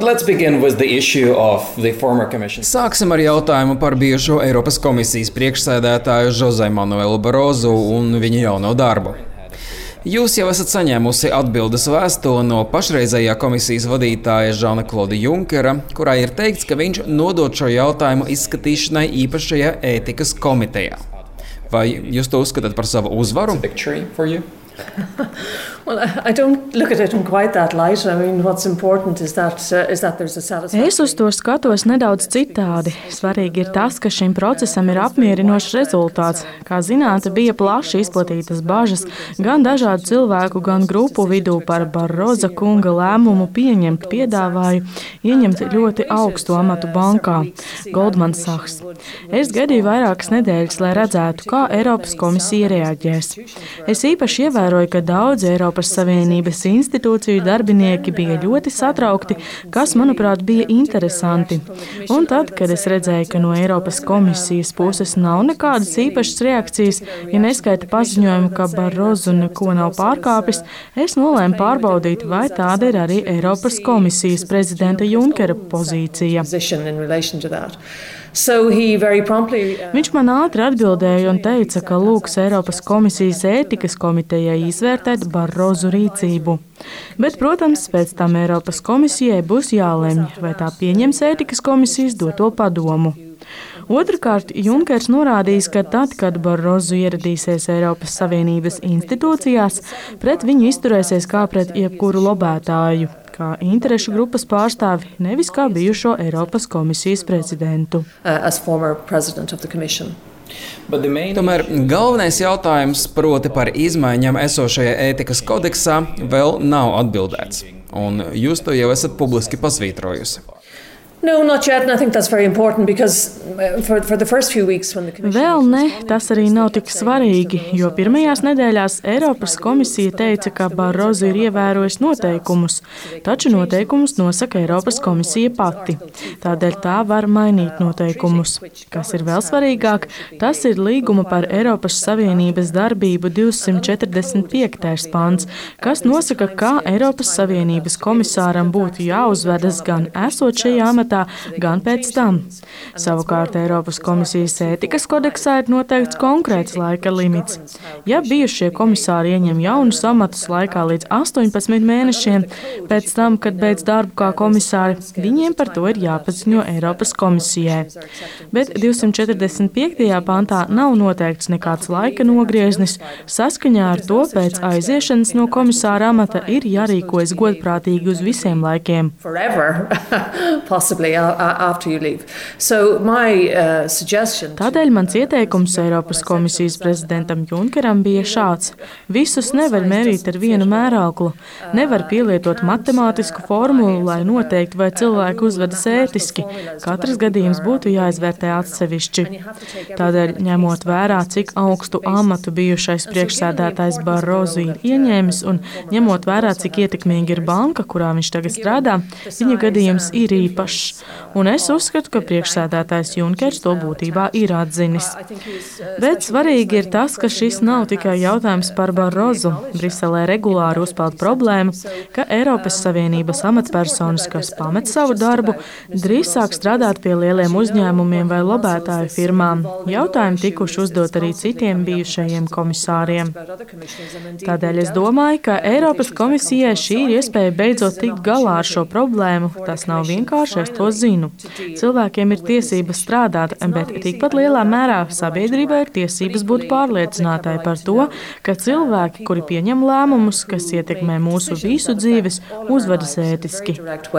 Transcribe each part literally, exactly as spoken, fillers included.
Sāksim ar jautājumu par bijušo Eiropas komisijas priekšsēdētāju Jose Manuelu Barozu un viņa jauno darbu. Jūs jau esat saņēmusi atbildes vēstuli no pašreizējā komisijas vadītāja Žana Kloda Junkera, kurā ir teikts, ka viņš nodod šo jautājumu izskatīšanai īpašajā ētikas komitejā. Vai jūs to uzskatāt par savu uzvaru? Well, I don't look at it in quite that light. I mean, what's important is that, uh, is that there's a satisfactory... Es uz to skatos nedaudz citādi. Svarīgi ir tas, ka šim procesam ir apmierinošs rezultāts. Kā zināt, bija plaši izplatītas bažas gan dažādu cilvēku, gan grupu vidū par Baroza kunga lēmumu pieņemt piedāvāju ieņemt ļoti augstu amatu bankā – Goldman Sachs. Es gaidīju vairākas nedēļas, lai redzētu, kā Eiropas komisija reaģēs. Es īpaši ievēroju, ka daudzi Eiropas Savienības institūciju darbinieki bija ļoti satraukti, kas, manuprāt, bija interesanti. Un tad, kad es redzēju, ka no Eiropas komisijas puses nav nekādas īpašas reakcijas, ja neskaita paziņojumu, ka Barozu neko nav pārkāpis, es nolēmu pārbaudīt, vai tāda ir arī Eiropas komisijas prezidenta Junkera pozīcija. So he very promptly, uh... Viņš man ātri atbildēja un teica, ka lūgs Eiropas komisijas ētikas komitejai izvērtēt Barozu rīcību. Bet, protams, pēc tam Eiropas komisijai būs jālemj, vai tā pieņems ētikas komisijas doto padomu. Otrakārt, Junkers norādījis, ka tad, kad Barozu ieradīsies Eiropas Savienības institūcijās, pret viņu izturēsies kā pret jebkuru lobētāju, kā interešu grupas pārstāvi, nevis kā bijušo Eiropas komisijas prezidentu. Tomēr galvenais jautājums, proti par izmaiņām esošajā ētikas kodeksā, vēl nav atbildēts, un jūs to jau esat publiski pasvītrojusi. No, not yet, and I think that's very important because for, for the first few weeks when the commission... Vēl ne, tas arī nav tik svarīgi, jo pirmajās nedēļās Eiropas komisija teica, ka Barozu ir ievērojis noteikumus, taču noteikumus nosaka Eiropas komisija pati. Tādēļ tā var mainīt noteikumus. Kas ir vēl svarīgāk, tas ir līguma par Eiropas Savienības darbību divsimt četrdesmit piektais pants, kas nosaka, kā Eiropas Savienības komisāram būtu jāuzvedas gan esot šajā amatā, gan pēc tam. Savukārt Eiropas komisijas ētikas kodeksā ir noteikts konkrēts laika limits. Ja bijušie komisāri ieņem jaunus amatus laikā līdz astoņpadsmit mēnešiem, pēc tam, kad beidz darbu kā komisāri, viņiem par to ir jāpaziņo Eiropas komisijai. Bet divsimt četrdesmit piektajā pantā nav noteikts nekāds laika nogrieznis. Saskaņā ar to pēc aiziešanas no komisāra amata ir jārīkojas godprātīgi uz visiem laikiem. After you leave. So my uh, suggestion... Tādēļ mans ieteikums Eiropas komisijas prezidentam Junkeram bija šāds. Visus nevar mērīt ar vienu mērauklu. Nevar pielietot matemātisku formulu, lai noteiktu, vai cilvēki uzvedas ētiski. Katrs gadījums būtu jāizvērtē atsevišķi. Tādēļ, ņemot vērā, cik augstu amatu bijušais priekšsēdētājs Barozu ir ieņēmis un ņemot vērā, cik ietekmīgi ir banka, kurā viņš tagad strādā, viņa gadījums ir īpašs. Un es uzskatu, ka priekšsēdētājs Junkers to būtībā ir atzinis. Bet svarīgi ir tas, ka šis nav tikai jautājums par Barozu. Briselē regulāri uzpeld problēma, ka Eiropas Savienības amatpersonas, kas pamet savu darbu, drīz sāk strādāt pie lieliem uzņēmumiem vai lobētāju firmām. Jautājumi tikuši uzdot arī citiem bijušajiem komisāriem. Tādēļ es domāju, ka Eiropas komisijai šī ir iespēja beidzot tikt galā ar šo problēmu. Tas nav vienkārši, es to zinu. Cilvēkiem ir tiesības strādāt, bet tikpat lielā mērā sabiedrībai ir tiesības būt pārliecinātai par to, ka cilvēki, kuri pieņem lēmumus, kas ietekmē mūsu visu dzīves, uzvedas ētiski.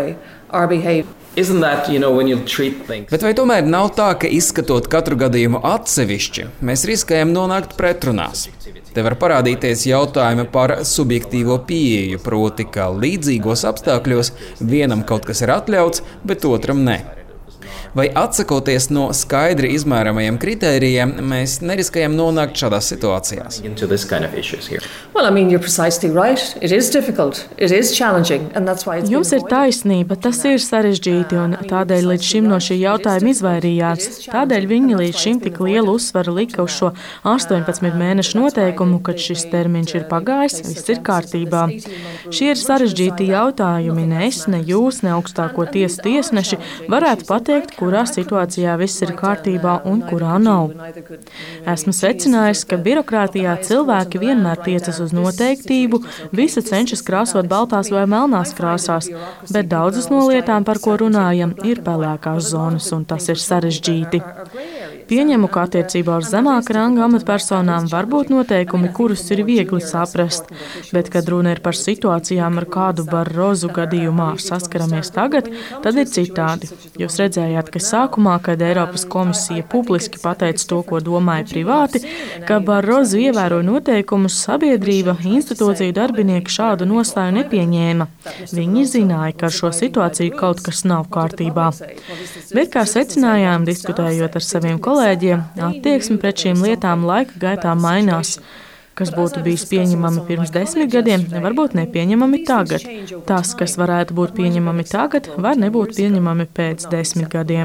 That, you know, Bet vai tomēr nav tā, ka izskatot katru gadījumu atsevišķi, mēs riskējam nonākt pretrunās? Te var parādīties jautājumi par subjektīvo pieeju, proti, ka līdzīgos apstākļos vienam kaut kas ir atļauts, bet otram ne. Vai atsakoties no skaidri izmēramajiem kritērijiem, mēs neriskējam nonākt šādās situācijās? Well, I mean, you're precisely right. It is difficult. It is challenging, and that's why it's Jums ir taisnība, tas ir sarežģīti, un tādēļ līdz šim no šī jautājuma izvairījās. Tādēļ viņi līdz šim tik lielu uzsvaru lika uz šo astoņpadsmit mēnešu noteikumu, kad šis termiņš ir pagājis, viss ir kārtībā. Šie ir sarežģīti jautājumi. Ne es, ne jūs, ne augstāko tiesu tiesneši varētu pateikt, kurā situācijā viss ir kārtībā un kurā nav. Esmu secinājis, ka birokrātijā cilvēki vienmēr tiecas uz noteiktību, visi cenšas krāsot baltās vai melnās krāsās, bet daudzas no lietām, par ko runājam, ir pelēkās zonas, un tas ir sarežģīti. Pieņemu, ka attiecībā uz zemāka ranga amatpersonām var būt noteikumi, kurus ir viegli saprast, bet, kad runa ir par situācijām, ar kādu Barrozu gadījumā saskaramies tagad, tad ir citādi. Jūs redzējāt, ka sākumā, kad Eiropas komisija publiski pateica to, ko domāja privāti, ka Barrozu ievēroja noteikumus, sabiedrība, institūciju darbinieki šādu nostāju nepieņēma. Viņi zināja, ka ar šo situāciju kaut kas nav kārtībā. Bet, kā secinājām, diskutējot ar saviem kolēģiem, attieksme pret šīm lietām laika gaitā mainās. Kas būtu bijis pieņemami pirms desmit gadiem, var būt nepieņemami tagad. Tas, kas varētu būt pieņemami tagad, var nebūt pieņemami pēc desmit gadiem.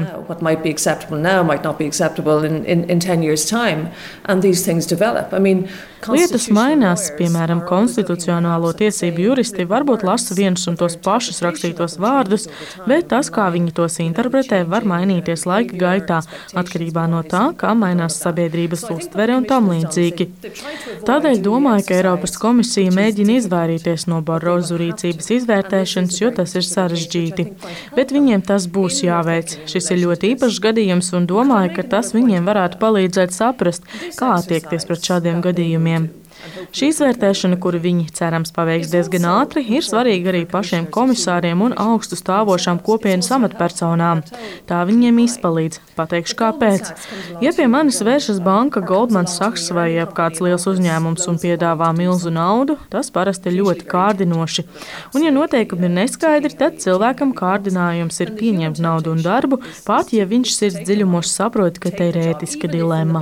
Lietas mainās, piemēram, konstitucionālo tiesību juristi varbūt lasa vienus un tos pašus rakstītos vārdus, bet tas, kā viņi tos interpretē, var mainīties laika gaitā, atkarībā no tā, kā mainās sabiedrības uztvere un tam līdzīgi. Tādēļ domāju, ka Eiropas komisija mēģina izvairīties no Barrozu rīcības izvērtēšanas, jo tas ir sarežģīti. Bet viņiem tas būs jāveic. Šis ir ļoti īpašs gadījums un domāju, ka tas viņiem varētu palīdzēt saprast, kā attiekties pret šādiem gadījumiem. Šī izvērtēšana, kuru viņi cerams paveiks diezgan ātri, ir svarīga arī pašiem komisāriem un augstu stāvošām kopienas amatpersonām. Tā viņiem izpalīdz. Pateikšu, kāpēc. Ja pie manis vēršas banka Goldman Sachs vai kāds liels uzņēmums un piedāvā milzu naudu, tas parasti ir ļoti kārdinoši. Un ja noteikumi ir neskaidri, tad cilvēkam kārdinājums ir pieņemt naudu un darbu, pat ja viņš sirds dziļumos saprot, ka te ir ētiska dilemma.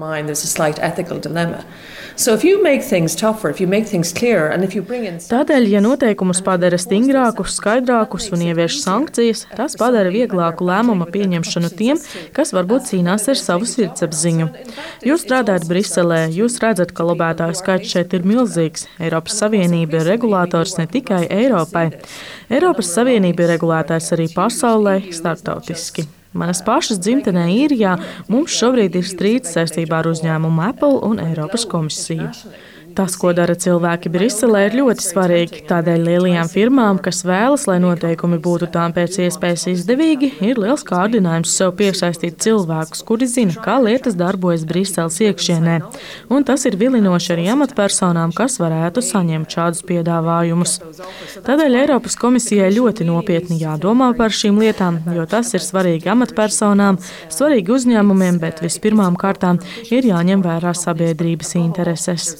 Tādēļ, ja noteikumus padara stingrākus, skaidrākus un ievieš sankcijas, tas padara vieglāku lēmuma pieņemšanu tiem, kas varbūt cīnās ar savu sirdsapziņu. Jūs strādājat Briselē, jūs redzat, ka lobētāju skaits šeit ir milzīgs. Eiropas Savienība ir regulātors ne tikai Eiropai. Eiropas Savienība ir regulētājs arī pasaulē, starptautiski. Manas pašas dzimtenē Īrijā mums šobrīd ir strīds saistībā ar uzņēmumu Apple un Eiropas komisiju. Tas, ko dara cilvēki Briselē, ir ļoti svarīgi. Tādēļ lielajām firmām, kas vēlas, lai noteikumi būtu tām pēc iespējas izdevīgi, ir liels kārdinājums sev piesaistīt cilvēkus, kuri zina, kā lietas darbojas Briseles iekšienē. Un tas ir vilinoši arī amatpersonām, kas varētu saņemt šādus piedāvājumus. Tādēļ Eiropas komisijai ļoti nopietni jādomā par šīm lietām, jo tas ir svarīgi amatpersonām, svarīgi uzņēmumiem, bet vispirmām kārtām ir jāņem vērā sabiedrības intereses.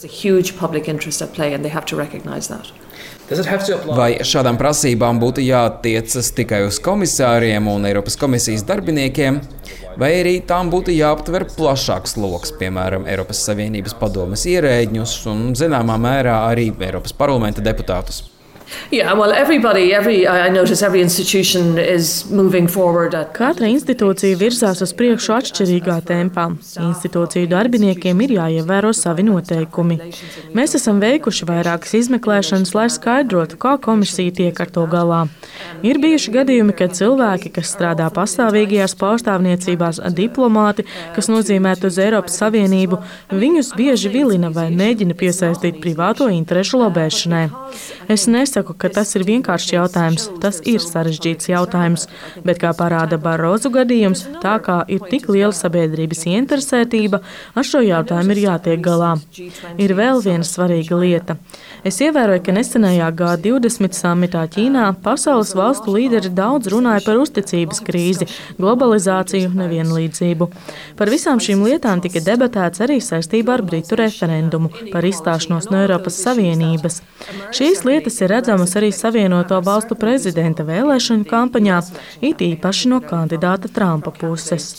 Vai šādām prasībām būtu jātiecas tikai uz komisāriem un Eiropas komisijas darbiniekiem, vai arī tām būtu jāaptver plašāks loks, piemēram, Eiropas Savienības padomes ierēģņus un zināmā mērā arī Eiropas parlamenta deputātus? Yeah, well, everybody, every, I notice every institution is moving forward. At... Katra institūcija virzās uz priekšu atšķirīgā tempā. Institūciju darbiniekiem ir jāievēro savi noteikumi. Mēs esam veikuši vairākas izmeklēšanas, lai skaidrotu, kā komisija tiek ar to galā. Ir bijuši gadījumi, kad cilvēki, kas strādā pastāvīgajās pārstāvniecībās, diplomāti, kas nozīmētu uz Eiropas Savienību, viņus bieži vilina vai mēģina piesaistīt privāto interešu lobēšanai. Es nesaku, ka tas ir vienkāršs jautājums, tas ir sarežģīts jautājums, bet kā parāda Barrozu gadījums, tā kā ir tik liela sabiedrības ieinteresētība, ar šo jautājumu ir jātiek galā. Ir vēl viena svarīga lieta. Es ievēroju, ka nesenajā G divdesmit samitā Ķīnā pasaules valstu līderi daudz runāja par uzticības krīzi, globalizāciju, nevienlīdzību. Par visām šīm lietām tika debatēts arī saistībā ar Britu referendumu par izstāšanos no Eiropas Savienības. Šīs lietas ir redzētas redzamas arī Savienoto valstu prezidenta vēlēšanu kampaņā, it īpaši no kandidāta Trumpa puses.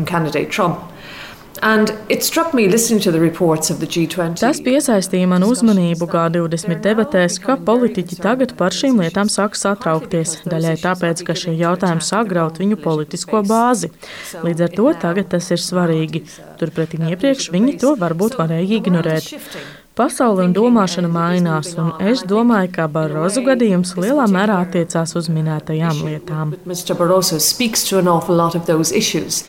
Tas piesaistīja manu uzmanību G divdesmit debatēs, ka politiķi tagad par šīm lietām sāk satraukties, daļai tāpēc, ka šie jautājumi sāk graut viņu politisko bāzi. Līdz ar to tagad tas ir svarīgi. Turpretī iepriekš viņi to varbūt varēja ignorēt. Pasaule un domāšana mainās, un es domāju, ka Barroso gadījums lielā mērā attiecās uz minētajām lietām.